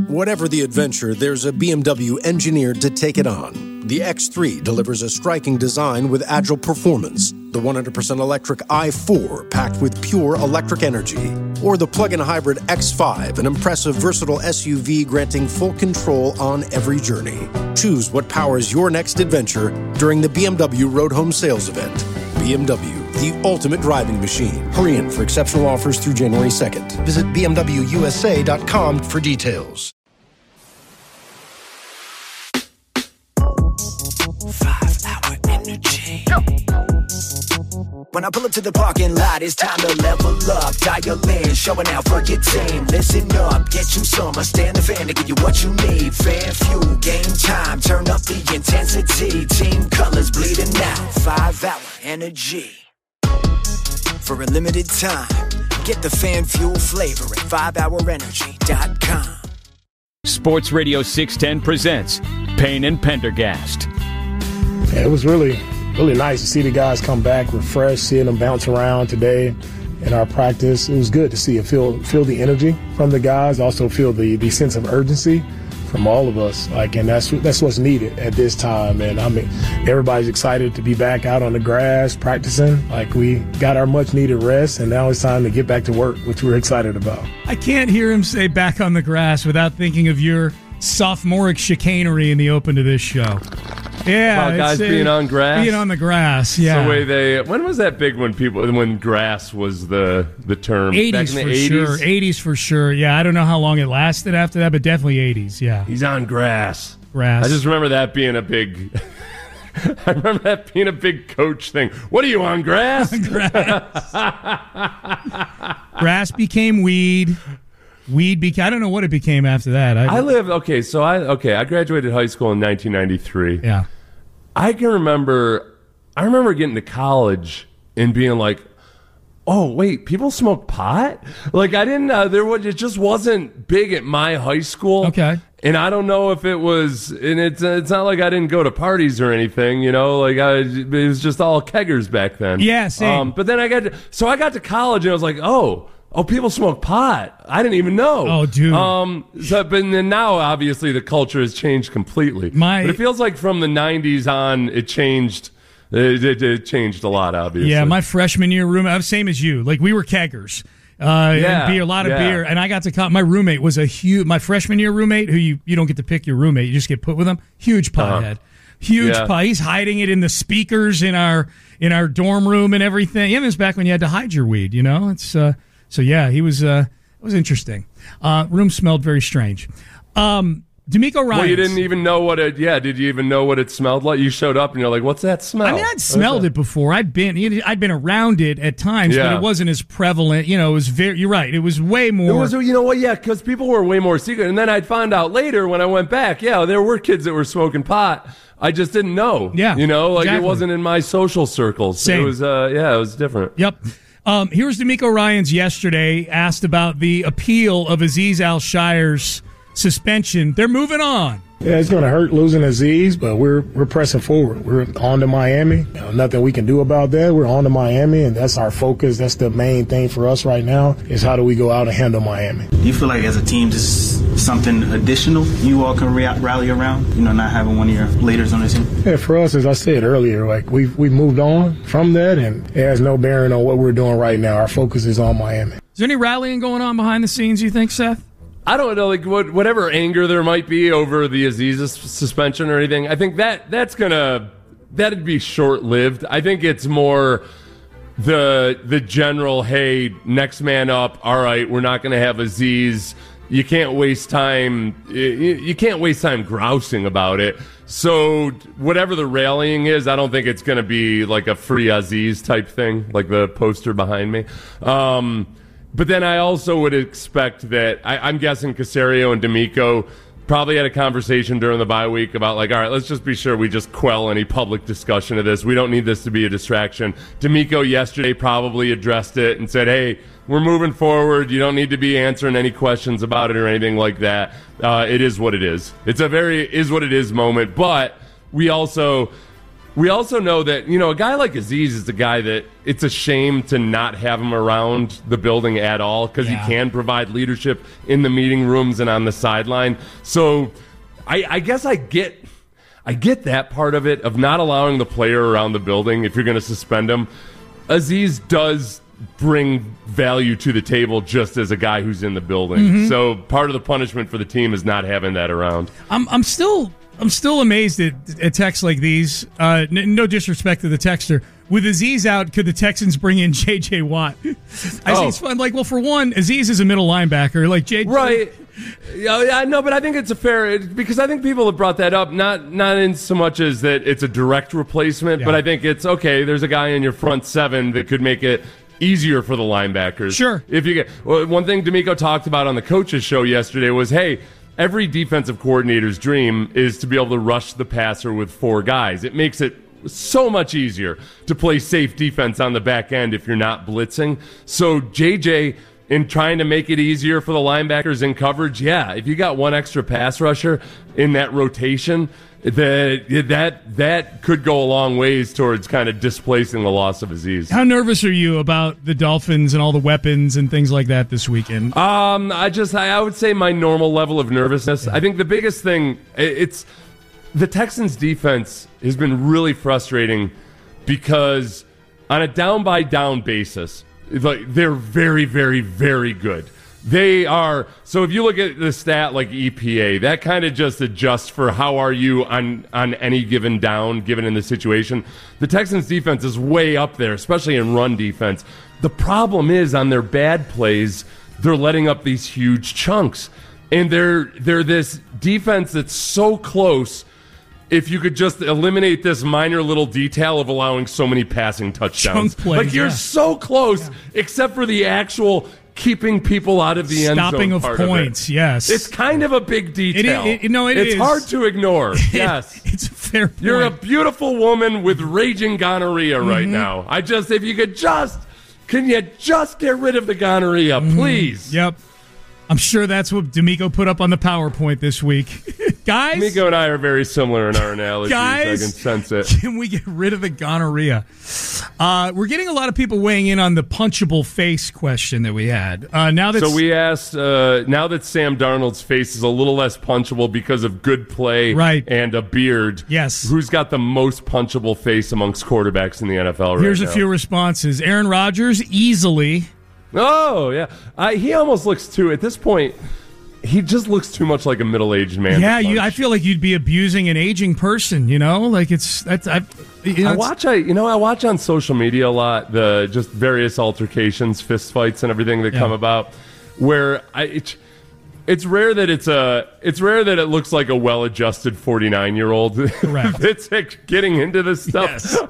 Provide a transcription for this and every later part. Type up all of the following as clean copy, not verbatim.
Whatever the adventure, there's a BMW engineered to take it on. The X3 delivers a striking design with agile performance. The 100% electric i4 packed with pure electric energy. Or the plug-in hybrid X5, an impressive, versatile SUV granting full control on every journey. Choose what powers your next adventure during the BMW Road Home Sales Event. BMW, the ultimate driving machine. Hurry in for exceptional offers through January 2nd. Visit BMWUSA.com for details. 5-hour energy. When I pull up to the parking lot, it's time to level up. Dial in, showing out for your team. Listen up, get you some. I stand the fan to give you what you need. Fan fuel, game time, turn up the intensity. Team colors bleeding out. 5-hour energy. For a limited time, get the fan fuel flavor at 5hourenergy.com. Sports Radio 610 presents Payne and Pendergast. Yeah, it was really nice to see the guys come back refreshed, seeing them bounce around today in our practice. It was good to see and feel the energy from the guys, also feel the sense of urgency from all of us. And that's what's needed at this time. And I mean, everybody's excited to be back out on the grass practicing. We got our much needed rest, and now it's time to get back to work, which we're excited about. I can't hear him say back on the grass without thinking of your sophomoric chicanery in the open to this show. Yeah, about guys being on grass. Being on the grass, yeah. The way when was that big when grass was the term? 80s Back in the for 80s? sure. 80s for sure. Yeah, I don't know how long it lasted after that, but definitely 80s. Yeah, he's on grass. Grass. I just remember that being a big. I remember that being a big coach thing. What are you on grass? Grass became weed. Weed became. I don't know what it became after that. I graduated high school in 1993. Yeah. I remember getting to college and being like, oh, wait, people smoke pot? I didn't, it just wasn't big at my high school. Okay. And I don't know if it was, and it's not like I didn't go to parties or anything, it was just all keggers back then. Yeah, same. But then I got to college and I was like, oh, people smoke pot. I didn't even know. Oh, dude. But then now, obviously, the culture has changed completely. But it feels like from the 90s on, it changed. It changed a lot, obviously. Yeah, my freshman year roommate, I was same as you. We were keggers. Beer, a lot of beer. And I got to my roommate was my freshman year roommate, who you don't get to pick your roommate. You just get put with him. Huge pothead. Huge pot. He's hiding it in the speakers in our dorm room and everything. It was back when you had to hide your weed, It's... So yeah, he was. It was interesting. Room smelled very strange. D'Amico Ryans. Well, you didn't even know what it. Yeah, did you even know what it smelled like? You showed up and you're like, "What's that smell?" I mean, I'd smelled it before. I'd been around it at times, but it wasn't as prevalent. It was very. You're right. It was way more. It was. You know what? Yeah, because people were way more secret. And then I'd find out later when I went back. Yeah, there were kids that were smoking pot. I just didn't know. Yeah, exactly. It wasn't in my social circles. Same. It was. It was different. Yep. Here's D'Amico Ryans yesterday, asked about the appeal of Azeez Al-Shire's suspension. They're moving on. Yeah, it's going to hurt losing Azeez, but we're pressing forward. We're on to Miami. Nothing we can do about that. We're on to Miami, and that's our focus. That's the main thing for us right now is how do we go out and handle Miami. Do you feel like as a team this is something additional you all can rally around, not having one of your leaders on the team? Yeah, for us, as I said earlier, we've moved on from that, and it has no bearing on what we're doing right now. Our focus is on Miami. Is there any rallying going on behind the scenes, you think, Seth? I don't know, whatever anger there might be over the Azeez suspension or anything, I think that'd be short-lived. I think it's more the general, hey, next man up, all right, we're not going to have Azeez. You can't waste time. You can't waste time grousing about it. So whatever the rallying is, I don't think it's going to be like a free Azeez type thing, like the poster behind me. But then I also would expect that I'm guessing Caserio and D'Amico probably had a conversation during the bye week about all right, let's just be sure we just quell any public discussion of this. We don't need this to be a distraction. D'Amico yesterday probably addressed it and said, hey, we're moving forward. You don't need to be answering any questions about it or anything like that. It is what it is. It's a very is what it is moment. But we also, we also know that, a guy like Azeez is the guy that it's a shame to not have him around the building at all, because he can provide leadership in the meeting rooms and on the sideline. So I guess I get that part of it, of not allowing the player around the building if you're going to suspend him. Azeez does bring value to the table just as a guy who's in the building. Mm-hmm. So part of the punishment for the team is not having that around. I'm still amazed at texts like these. No disrespect to the texter. With Azeez out, could the Texans bring in J.J. Watt? I think it's fun. Like, well, for one, Azeez is a middle linebacker. Like J.J. Right. Yeah, no, but I think it's a fair, because I think people have brought that up, not in so much as that it's a direct replacement, but I think it's, okay, there's a guy in your front seven that could make it easier for the linebackers. Sure. If you get, one thing D'Amico talked about on the coaches show yesterday was, hey, every defensive coordinator's dream is to be able to rush the passer with 4 guys. It makes it so much easier to play safe defense on the back end if you're not blitzing. So JJ, in trying to make it easier for the linebackers in coverage, if you got one extra pass rusher in that rotation, that could go a long ways towards kind of displacing the loss of Azeez. How nervous are you about the Dolphins and all the weapons and things like that this weekend? I would say my normal level of nervousness. I think the biggest thing, it's the Texans defense has been really frustrating, because on a down-by-down basis, they're very, very, very good. They are. So if you look at the stat like EPA, that kind of just adjusts for how are you on any given down, given in the situation. The Texans defense is way up there, especially in run defense. The problem is, on their bad plays, they're letting up these huge chunks. And they're this defense that's so close. If you could just eliminate this minor little detail of allowing so many passing touchdowns. Chunk plays, like, you're so close, except for the actual keeping people out of the end zone. Stopping of points, yes. It's kind of a big detail. It's hard to ignore. Yes. It's a fair point. You're a beautiful woman with raging gonorrhea right now. If you could can you just get rid of the gonorrhea, please? Yep. I'm sure that's what D'Amico put up on the PowerPoint this week. Guys? D'Amico and I are very similar in our analogies. Guys, I can sense it. Can we get rid of the gonorrhea? We're getting a lot of people weighing in on the punchable face question that we had. So we asked, now that Sam Darnold's face is a little less punchable because of good play and a beard, who's got the most punchable face amongst quarterbacks in the NFL right now? Here's a few responses. Aaron Rodgers, easily. Oh, yeah. He almost looks too, at this point, he just looks too much like a middle-aged man. Yeah, I feel like you'd be abusing an aging person, Like, I watch on social media a lot, the just various altercations, fist fights and everything that come about, where it's rare that it looks like a well-adjusted 49-year-old that's getting into this stuff.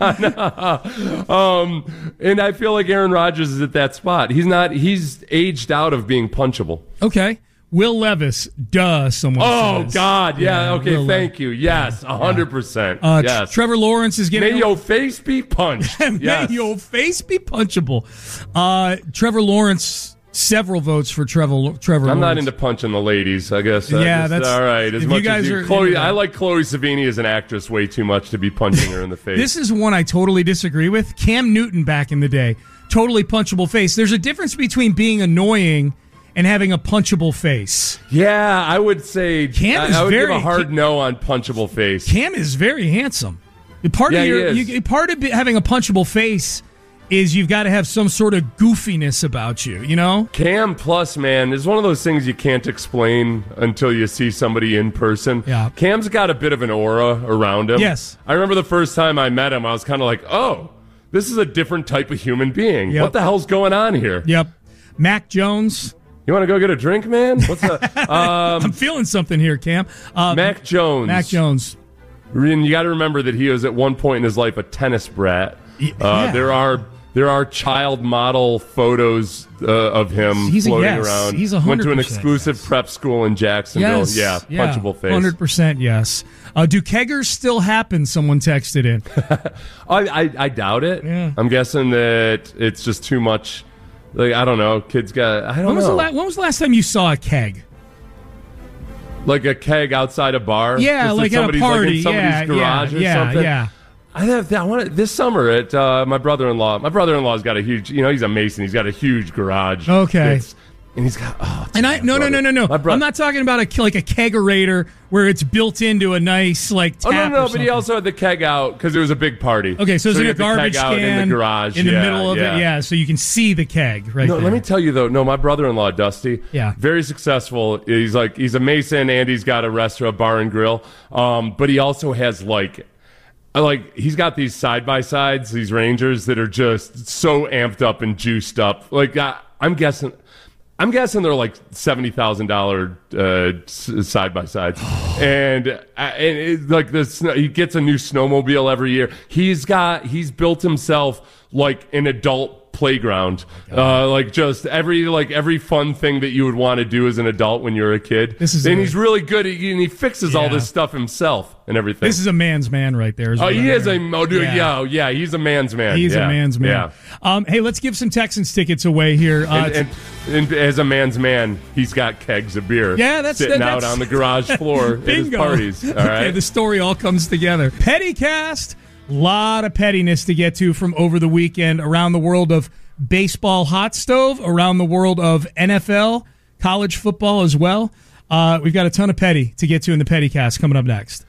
Yes. And I feel like Aaron Rodgers is at that spot. He's aged out of being punchable. Okay. Will Levis, someone says. Oh, God, yeah, okay, thank you. Yes, 100%. Yes. Trevor Lawrence is getting... May your face be punched. May your face be punchable. Trevor Lawrence... Several votes for Trevor Lawrence. I'm not into punching the ladies, I guess. That's all right. As much as you, Chloe, I like Chloe Savini as an actress way too much to be punching her in the face. This is one I totally disagree with. Cam Newton back in the day, totally punchable face. There's a difference between being annoying and having a punchable face. Yeah, I would say Cam I would give a hard no on punchable face. Cam is very handsome. Part of having a punchable face is you've got to have some sort of goofiness about you, Cam Plus, man, is one of those things you can't explain until you see somebody in person. Yeah. Cam's got a bit of an aura around him. Yes. I remember the first time I met him, I was kind of like, oh, this is a different type of human being. Yep. What the hell's going on here? Yep. Mac Jones. You want to go get a drink, man? What's up? I'm feeling something here, Cam. Mac Jones. Mac Jones. And you got to remember that he was at one point in his life a tennis brat. There are child model photos of him floating around. He's 100% went to an exclusive prep school in Jacksonville. Yes. Punchable face. 100% yes. Do keggers still happen? Someone texted in. I doubt it. Yeah. I'm guessing that it's just too much. Like, I don't know. Kids got. I don't know. When was the last time you saw a keg? Like a keg outside a bar? Yeah, just like at a party. Like in somebody's garage or something? Yeah. I want this summer at my brother-in-law. My brother-in-law's got a huge, he's a mason. He's got a huge garage. Okay. And he's got, no. I'm not talking about a kegerator where it's built into a nice tap. But he also had the keg out because it was a big party. Okay, so it's like a garbage can in the garage, in the middle of it. So you can see the keg right there. Let me tell you though. No, my brother-in-law Dusty, very successful. He's a mason and he's got a restaurant, bar and grill. But he also has he's got these side-by-sides, these Rangers that are just so amped up and juiced up. I'm guessing they're like $70,000 side by sides, and he gets a new snowmobile every year. He's built himself like an adult playground, just every fun thing that you would want to do as an adult when you're a kid. He's really good at, and he fixes all this stuff himself and everything. This is a man's man right there. He's a man's man. He's a man's man. Yeah. Hey, let's give some Texans tickets away here. And as a man's man, he's got kegs of beer sitting out on the garage floor at his parties. All right? Okay, the story all comes together. Pettycast, a lot of pettiness to get to from over the weekend around the world of baseball hot stove, around the world of NFL, college football as well. We've got a ton of petty to get to in the Pettycast coming up next.